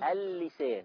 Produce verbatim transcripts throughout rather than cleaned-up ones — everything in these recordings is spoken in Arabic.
اللسان.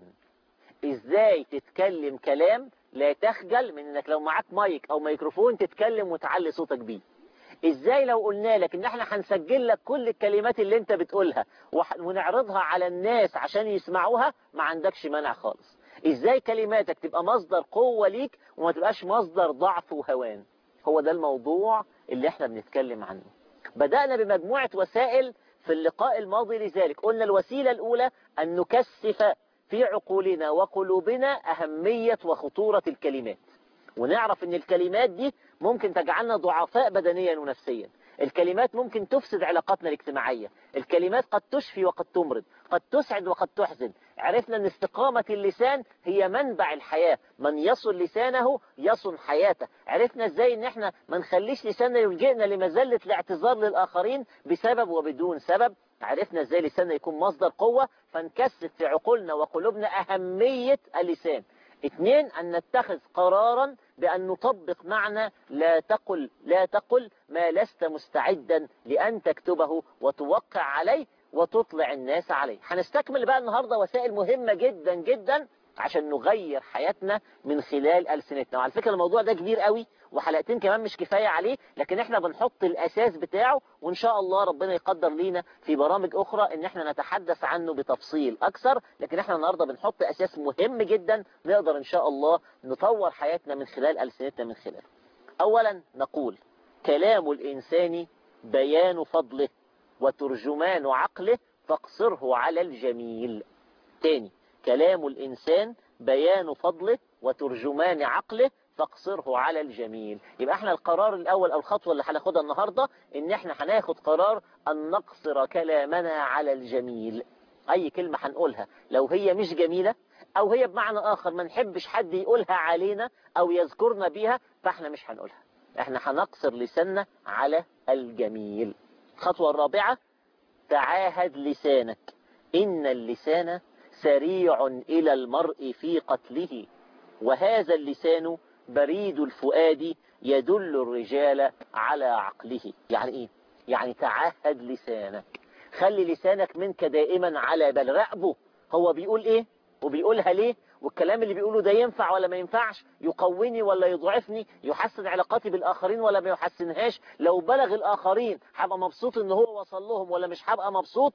ازاي تتكلم كلام لا تخجل من انك لو معاك مايك او ميكروفون تتكلم وتعلي صوتك بيه. ازاي لو قلنا لك ان احنا هنسجل لك كل الكلمات اللي انت بتقولها ونعرضها على الناس عشان يسمعوها ما عندكش مانع خالص. ازاي كلماتك تبقى مصدر قوة ليك وما تبقاش مصدر ضعف وهوان. هو ده الموضوع اللي احنا بنتكلم عنه. بدأنا بمجموعة وسائل في اللقاء الماضي لذلك. قلنا الوسيلة الأولى أن نكثف في عقولنا وقلوبنا أهمية وخطورة الكلمات، ونعرف ان الكلمات دي ممكن تجعلنا ضعفاء بدنيا ونفسيا. الكلمات ممكن تفسد علاقاتنا الاجتماعية. الكلمات قد تشفي وقد تمرض، قد تسعد وقد تحزن. عرفنا ان استقامة اللسان هي منبع الحياة. من يصن لسانه يصن حياته. عرفنا ازاي ان احنا ما نخليش لساننا يلجئنا لمذلة الاعتذار للآخرين بسبب وبدون سبب. عرفنا ازاي لساننا يكون مصدر قوة، فنكثف في عقولنا وقلوبنا أهمية اللسان. اثنين، أن نتخذ قرارا بأن نطبق معنى لا تقل لا تقل ما لست مستعدا لأن تكتبه وتوقع عليه وتطلع الناس عليه. هنستكمل بقى النهاردة وسائل مهمة جدا جدا عشان نغير حياتنا من خلال ألسنتنا. وعلى فكرة الموضوع ده كبير قوي وحلقتين كمان مش كفاية عليه، لكن احنا بنحط الأساس بتاعه، وإن شاء الله ربنا يقدر لينا في برامج أخرى إن احنا نتحدث عنه بتفصيل أكثر. لكن احنا النهاردة بنحط أساس مهم جدا نقدر إن شاء الله نطور حياتنا من خلال ألسنتنا من خلاله. أولا نقول كلام الإنسان بيان فضله وترجمان عقله فاقصره على الجميل. تاني، كلام الإنسان بيان فضله وترجمان عقله فاقصره على الجميل. يبقى احنا القرار الأول أو الخطوة اللي هناخدها النهاردة إن احنا هناخد قرار أن نقصر كلامنا على الجميل. أي كلمة هنقولها لو هي مش جميلة أو هي بمعنى آخر ما نحبش حد يقولها علينا أو يذكرنا بيها فاحنا مش هنقولها. احنا هنقصر لساننا على الجميل. الخطوة الرابعة، تعاهد لسانك. إن اللسان سريع إلى المرء في قتله، وهذا اللسان بريد الفؤاد يدل الرجال على عقله. يعني إيه؟ يعني تعاهد لسانك. خلي لسانك منك دائما على بال، راقبه هو بيقول إيه وبيقولها ليه، والكلام اللي بيقوله ده ينفع ولا ما ينفعش، يقويني ولا يضعفني، يحسن علاقاتي بالآخرين ولا ما يحسنهاش، لو بلغ الآخرين هبقى مبسوط إن هو وصل لهم ولا مش هبقى مبسوط.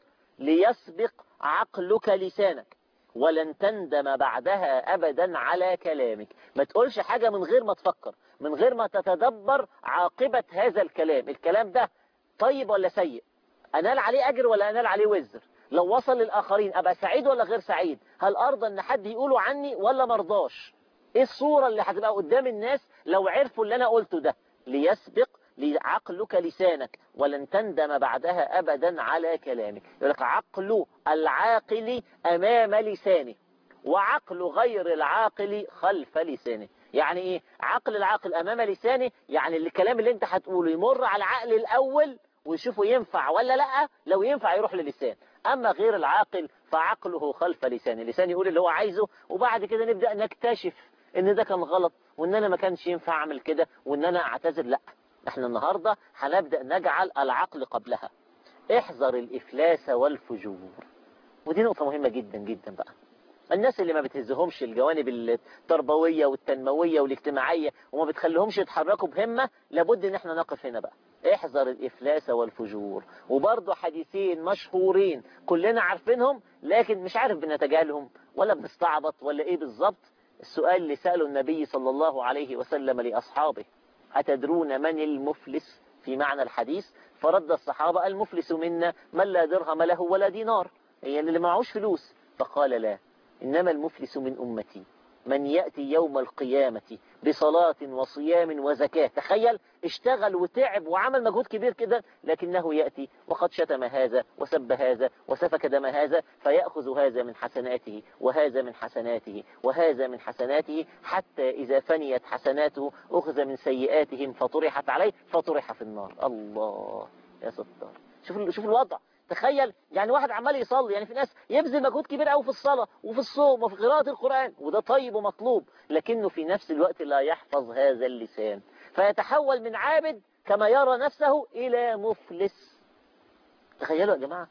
ليسبق عقلك لسانك ولن تندم بعدها أبدا على كلامك. ما تقولش حاجة من غير ما تفكر، من غير ما تتدبر عاقبة هذا الكلام. الكلام ده طيب ولا سيء؟ أنال عليه أجر ولا أنال عليه وزر؟ لو وصل للآخرين أبقى سعيد ولا غير سعيد؟ هل أرضى أن حد يقوله عني ولا مرضاش؟ إيه الصورة اللي هتبقى قدام الناس لو عرفوا اللي أنا قلته ده؟ ليسبق لعقلك لسانك ولن تندم بعدها أبدا على كلامك. يقول لك عقل العاقل أمام لسانه وعقل غير العاقل خلف لسانه. يعني إيه عقل العاقل أمام لسانه؟ يعني الكلام اللي انت هتقوله يمر على العقل الأول ويشوفه ينفع ولا لا، لو ينفع يروح للسان. أما غير العاقل فعقله خلف لسانه. اللسان يقول اللي هو عايزه وبعد كده نبدأ نكتشف ان ده كان غلط وان انا ما كانش ينفع اعمل كده وان انا اعتذر. لا، احنا النهاردة هنبدأ نجعل العقل قبلها. احذر الإفلاس والفجور. ودي نقطة مهمة جدا جدا بقى. الناس اللي ما بتهزهمش الجوانب التربوية والتنموية والاجتماعية وما بتخليهمش يتحركوا بهمة، لابد ان احنا نقف هنا بقى. احذر الإفلاس والفجور. وبرضه حديثين مشهورين كلنا عارفينهم لكن مش عارف بنتجاهلهم ولا بنستعبط ولا ايه بالظبط. السؤال اللي سأله النبي صلى الله عليه وسلم لأصحابه: أتدرون من المفلس في معنى الحديث؟ فرد الصحابة: المفلس منا من لا درهم له ولا دينار، يعني اللي معهوش فلوس. فقال: لا، إنما المفلس من أمتي من يأتي يوم القيامة بصلاة وصيام وزكاة. تخيل، اشتغل وتعب وعمل مجهود كبير كده لكنه يأتي وقد شتم هذا وسب هذا وسفك دم هذا، فيأخذ هذا من حسناته وهذا من حسناته وهذا من حسناته حتى إذا فنيت حسناته أخذ من سيئاتهم فطرحت عليه فطرح في النار. الله يا ستار. شوف شوف الوضع. تخيل يعني واحد عمال يصلي، يعني في ناس يبذل مجهود كبير قوي في الصلاة وفي الصوم وفي قراءة القرآن وده طيب ومطلوب، لكنه في نفس الوقت لا يحفظ هذا اللسان فيتحول من عابد كما يرى نفسه إلى مفلس. تخيلوا يا جماعة،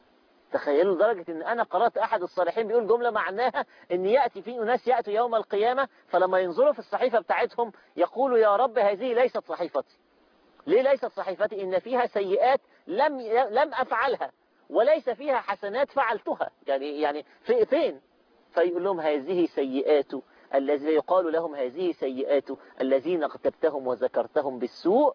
تخيلوا لدرجة ان انا قرأت احد الصالحين بيقول جملة معناها ان يأتي في ناس يأتوا يوم القيامة فلما ينظروا في الصحيفة بتاعتهم يقولوا يا رب هذه ليست صحيفتي. ليه ليست صحيفتي؟ ان فيها سيئات لم لم افعلها، وليس فيها حسنات فعلتها. يعني يعني في فين؟ فيقول لهم هذه سيئات الذي يقال لهم هذه سيئات الذين اغتبتهم وذكرتهم بالسوء،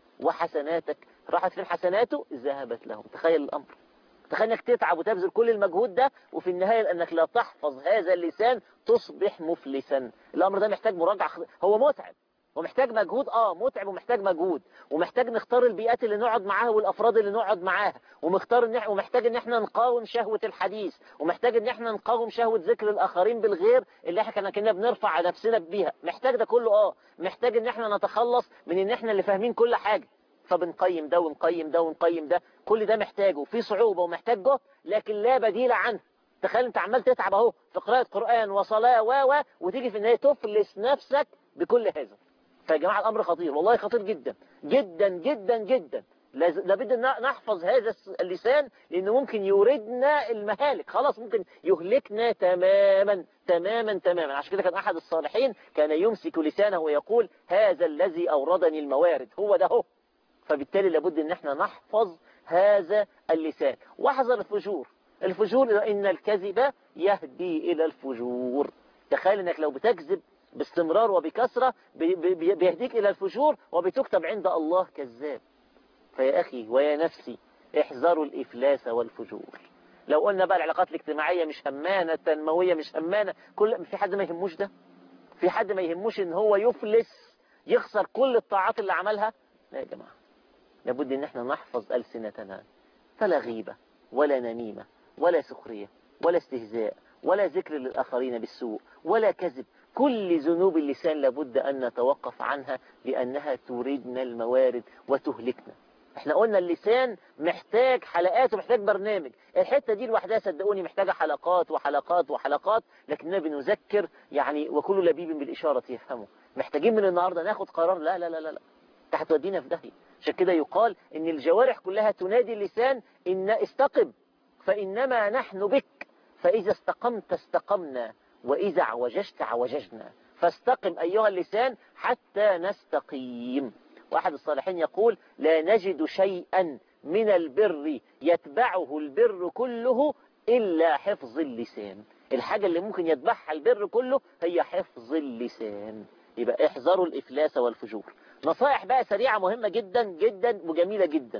وحسناتك راحت فين؟ حسناته ذهبت لهم. تخيل الامر، تخيل انك تتعب وتبذل كل المجهود ده وفي النهاية لانك لا تحفظ هذا اللسان تصبح مفلسا. الامر ده محتاج مراجعة، هو متعب ومحتاج مجهود، اه متعب ومحتاج مجهود، ومحتاج نختار البيئات اللي نقعد معاها والافراد اللي نقعد معاها، ومختار ان احنا ومحتاج ان احنا نقاوم شهوة الحديث، ومحتاج ان احنا نقاوم شهوة ذكر الاخرين بالغير اللي احنا كنا كنا بنرفع على نفسنا بيها. محتاج ده كله، اه محتاج ان احنا نتخلص من ان احنا اللي فاهمين كل حاجة، فبنقيم ده ونقيم ده ونقيم ده. كل ده محتاجه في صعوبة ومحتاج جهد، لكن لا بديل عنه. تخيل انت عمال تتعب اهو في قراءة قرآن وصلاة و و وتيجي في النهاية تفلس نفسك بكل هذا. فيا جماعة الامر خطير، والله خطير جدا جدا جدا جدا. لابد ان نحفظ هذا اللسان لانه ممكن يوردنا المهالك، خلاص ممكن يهلكنا تماما تماما تماما. عشان كده كان احد الصالحين كان يمسك لسانه ويقول هذا الذي اوردني الموارد، هو ده هو. فبالتالي لابد ان احنا نحفظ هذا اللسان. واحذر الفجور. الفجور ان الكذب يهدي الى الفجور. تخيل انك لو بتكذب باستمرار وبكثرة بيهديك الى الفجور وبتكتب عند الله كذاب. فيا اخي ويا نفسي احذروا الافلاس والفجور. لو قلنا بقى العلاقات الاجتماعية مش همانة، التنموية مش همانة، كل في حد ما يهموش ده؟ في حد ما يهموش ان هو يفلس يخسر كل الطاعات اللي عملها؟ لا يا جماعة، لابد ان احنا نحفظ ألسنتنا، فلا غيبة ولا نميمة ولا سخرية ولا استهزاء ولا ذكر للآخرين بالسوء ولا كذب. كل ذنوب اللسان لابد أن نتوقف عنها لأنها توردنا الموارد وتهلكنا. احنا قلنا اللسان محتاج حلقات ومحتاج برنامج. الحتة دي لوحدها صدقوني محتاجة حلقات وحلقات وحلقات، لكننا بنذكر يعني وكل لبيب بالإشارة يفهمه. محتاجين من النهاردة ناخد قرار، لا لا لا لا, لا. هتودينا في داهية. عشان كده يقال ان الجوارح كلها تنادي اللسان ان استقم فإنما نحن بك، فإذا استقمت استقمنا وإذا عوججت عوججنا، فاستقم أيها اللسان حتى نستقيم. واحد الصالحين يقول لا نجد شيئا من البر يتبعه البر كله إلا حفظ اللسان. الحاجة اللي ممكن يتبعها البر كله هي حفظ اللسان. يبقى احذروا الإفلاس والفجور. نصائح بقى سريعة مهمة جدا جدا وجميلة جدا.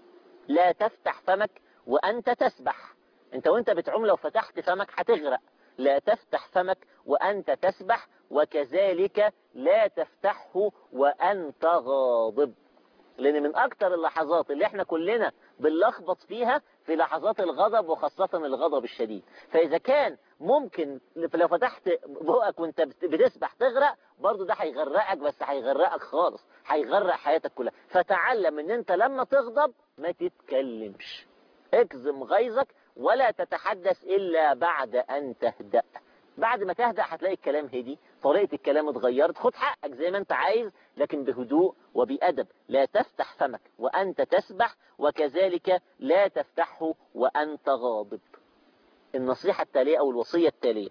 لا تفتح فمك وأنت تسبح. انت وانت بتعوم لو فتحت فمك هتغرق. لا تفتح فمك وأنت تسبح، وكذلك لا تفتحه وأنت غاضب. لأن من أكتر اللحظات اللي احنا كلنا بنلخبط فيها في لحظات الغضب، وخاصة الغضب الشديد. فإذا كان ممكن لو فتحت بقك وانت بتسبح تغرق، برضو ده هيغرقك، بس هيغرقك خالص، هيغرق حياتك كلها. فتعلم ان انت لما تغضب ما تتكلمش، اكظم غيظك ولا تتحدث إلا بعد أن تهدأ. بعد ما تهدأ هتلاقي الكلام هدي، طريقة الكلام اتغيرت، خد حقك زي ما انت عايز لكن بهدوء وبأدب. لا تفتح فمك وأنت تسبح، وكذلك لا تفتحه وأنت غاضب. النصيحة التالية أو الوصية التالية: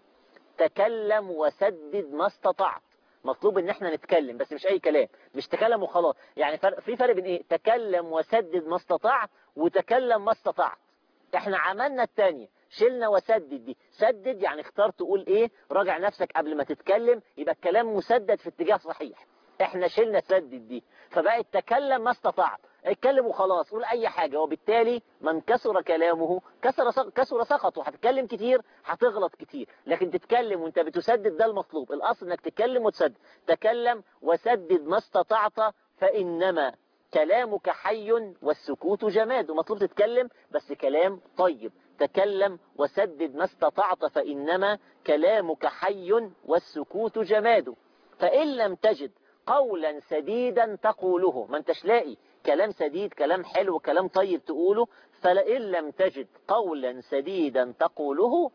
تكلم وسدد ما استطعت. مطلوب ان احنا نتكلم، بس مش اي كلام، مش تكلم وخلاص. يعني فرق في فرق بين ايه تكلم وسدد ما استطعت وتكلم ما استطعت. احنا عملنا التانية، شلنا وسدد. دي سدد يعني اختار تقول ايه، راجع نفسك قبل ما تتكلم، يبقى الكلام مسدد في اتجاه صحيح. احنا شلنا سدد دي، فبقى تكلم ما استطعت، اتكلم وخلاص، قول اي حاجة. وبالتالي من كسر كلامه كسر كسر سخطه. هتتكلم كتير هتغلط كتير، لكن تتكلم وانت بتسدد، ده المطلوب. الاصل انك تتكلم وتسدد. تكلم وسدد ما استطعت فإنما كلامك حي والسكوت جماد. ومطلوب تتكلم بس كلام طيب. تكلم وسدد ما استطعت فإنما كلامك حي والسكوت جماد. فإن لم تجد قولا سديدا تقوله، ما انتش لاقي كلام سديد، كلام حلو، كلام طيب تقوله، فلئن لم تجد قولا سديدا تقوله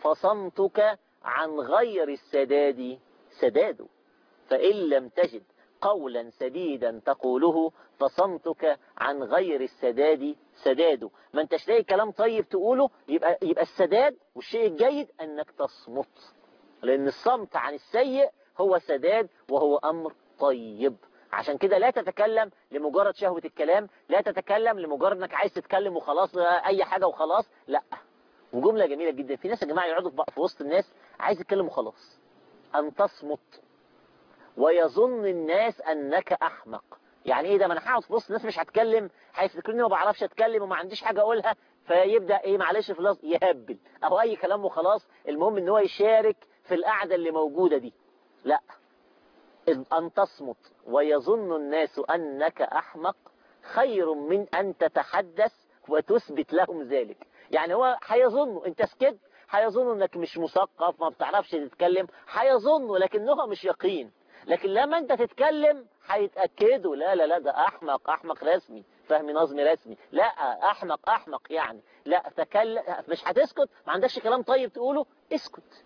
فصمتك عن غير السداد سداد. فإن لم تجد قولا سديدا تقوله فصمتك عن غير السداد سداد. ما انتش لاقي كلام طيب تقوله، يبقى يبقى السداد والشيء الجيد انك تصمت، لان الصمت عن السيء هو سداد وهو امر طيب. عشان كده لا تتكلم لمجرد شهوة الكلام، لا تتكلم لمجرد انك عايز تتكلم وخلاص اي حاجة وخلاص، لا. وجملة جميلة جدا، في ناس يا جماعة يقعدوا في وسط الناس عايز يتكلم وخلاص. ان تصمت ويظن الناس انك احمق. يعني ايه ده؟ ما انا هقعد في وسط الناس مش هتكلم، هيفتكروني ما بعرفش اتكلم وما عنديش حاجة اقولها، فيبدأ ايه معلش في اللفظ يهبل او اي كلام وخلاص، المهم ان هو يشارك في القعدة اللي موجودة دي. لا، أن تصمت ويظن الناس أنك أحمق خير من أن تتحدث وتثبت لهم ذلك. يعني هو هيظنوا أنت سكت، هيظنوا أنك مش مثقف ما بتعرفش تتكلم، هيظنوا لكنها مش يقين. لكن لما أنت تتكلم هيتأكدوا لا لا لا ده أحمق، أحمق رسمي، فهم نظمي رسمي، لا أحمق أحمق يعني لا تكلم. مش هتسكت، ما عندكش كلام طيب تقوله، اسكت.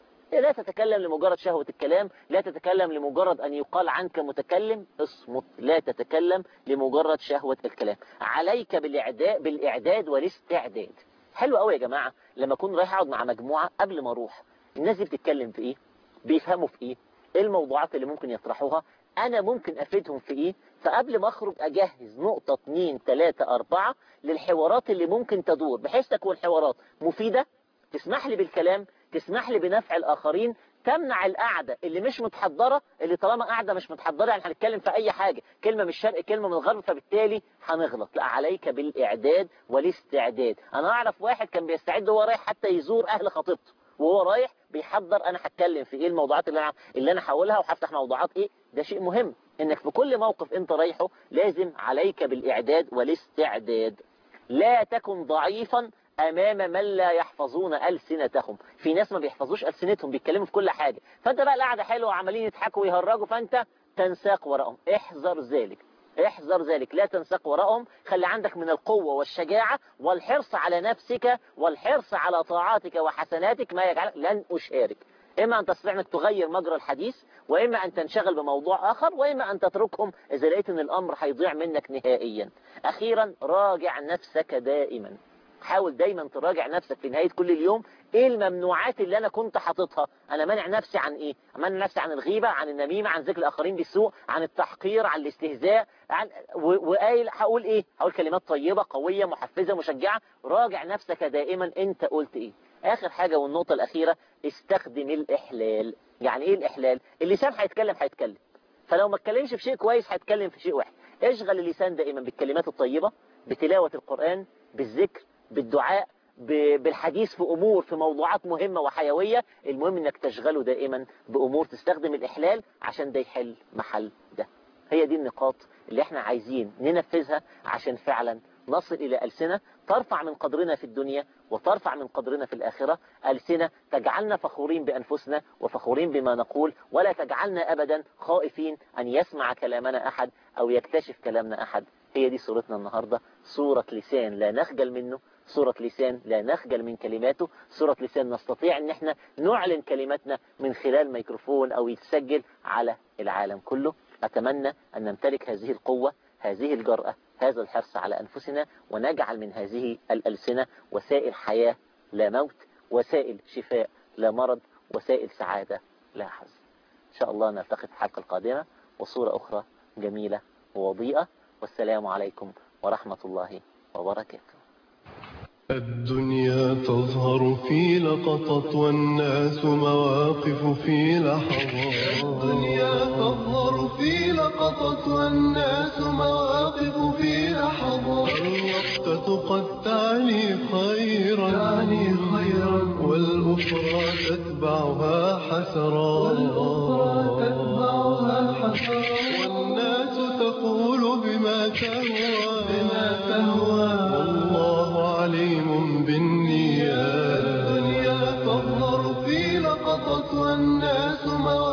لا تتكلم لمجرد شهوة الكلام، لا تتكلم لمجرد أن يقال عنك متكلم، اصمت. لا تتكلم لمجرد شهوة الكلام. عليك بالإعداد, بالإعداد والاستعداد. حلو قوي يا جماعة لما أكون رايح أقعد مع مجموعة، قبل ما أروح الناس دي بتتكلم في إيه، بيفهموا في إيه، إيه الموضوعات اللي ممكن يطرحوها، أنا ممكن أفيدهم في إيه. فقبل ما أخرج أجهز نقطة اتنين تلاتة أربعة للحوارات اللي ممكن تدور، بحيث تكون حوارات مفيدة، تسمح لي بالكلام، تسمح لي بنفع الآخرين، تمنع القعدة اللي مش متحضرة، اللي طالما قاعدة مش متحضرة يعني هنتكلم في أي حاجة، كلمة من الشرق كلمة من الغرب، فبالتالي هنغلط. لا، عليك بالإعداد والاستعداد. أنا أعرف واحد كان بيستعد وهو رايح حتى يزور أهل خطيبته، وهو رايح بيحضر أنا هتكلم في إيه، الموضوعات اللي أنا اللي أنا هقولها وهفتح موضوعات إيه. ده شيء مهم إنك في كل موقف أنت رايحه لازم عليك بالإعداد والاستعداد. لا تكن ضعيفا أمام من لا يحفظون ألسنتهم. في ناس ما بيحفظوش ألسنتهم، بيتكلموا في كل حاجة، فأنت بقى القعدة حلوة وعمالين يضحكوا ويهرجوا، فأنت تنساق وراءهم. احذر ذلك، احذر ذلك، لا تنساق وراءهم. خلي عندك من القوة والشجاعة والحرص على نفسك والحرص على طاعاتك وحسناتك ما يجعلك لن أشارك. إما أن تستطيع أنك تغير مجرى الحديث، وإما أن تنشغل بموضوع آخر، وإما أن تتركهم إذا لقيت أن الأمر هيضيع منك نهائيا. أخيرا، راجع نفسك دائما. حاول دايما تراجع نفسك في نهاية كل اليوم، ايه الممنوعات اللي انا كنت حاططها. انا مانع نفسي عن ايه؟ مانع نفسي عن الغيبة، عن النميمة، عن ذكر الاخرين بالسوء، عن التحقير، عن الاستهزاء، عن وقايل هقول ايه؟ هقول كلمات طيبة قوية محفزة مشجعة. راجع نفسك دائما انت قلت ايه. اخر حاجة والنقطة الاخيرة، استخدم الاحلال. يعني ايه الاحلال؟ اللسان هيتكلم هيتكلم، فلو ما اتكلمش في شيء كويس هيتكلم في شيء وحش. اشغل اللسان دائما بالكلمات الطيبة، بتلاوة القرآن، بالذكر، بالدعاء، بالحديث في أمور في موضوعات مهمة وحيوية. المهم انك تشغله دائما بأمور تستخدم الإحلال عشان ده يحل محل ده. هي دي النقاط اللي احنا عايزين ننفذها عشان فعلا نصل إلى ألسنة ترفع من قدرنا في الدنيا وترفع من قدرنا في الآخرة. ألسنة تجعلنا فخورين بأنفسنا وفخورين بما نقول، ولا تجعلنا أبدا خائفين أن يسمع كلامنا أحد أو يكتشف كلامنا أحد. هي دي صورتنا النهاردة، صورة لسان لا نخجل منه، صورة لسان لا نخجل من كلماته، صورة لسان نستطيع ان احنا نعلن كلماتنا من خلال ميكروفون او يتسجل على العالم كله. اتمنى ان نمتلك هذه القوة، هذه الجرأة، هذا الحرص على انفسنا، ونجعل من هذه الألسنة وسائل حياة لا موت، وسائل شفاء لا مرض، وسائل سعادة لا حزن. ان شاء الله نلتقي في الحلقة القادمة وصورة اخرى جميلة ووضيئة. والسلام عليكم ورحمة الله وبركاته. الدنيا تظهر في لقطة والناس مواقف في لحظات. الدنيا تظهر في لقطة والناس مواقف في لحظات. الوقتة قد تعني خيرا تعني خيرا والأخرى تتبعها حسرات والأخرى تتبعها حسرات. والناس تقول بما تهوى بما تهوى والله عليم بالنيات. الدنيا تظهر في لقطة والناس مواقف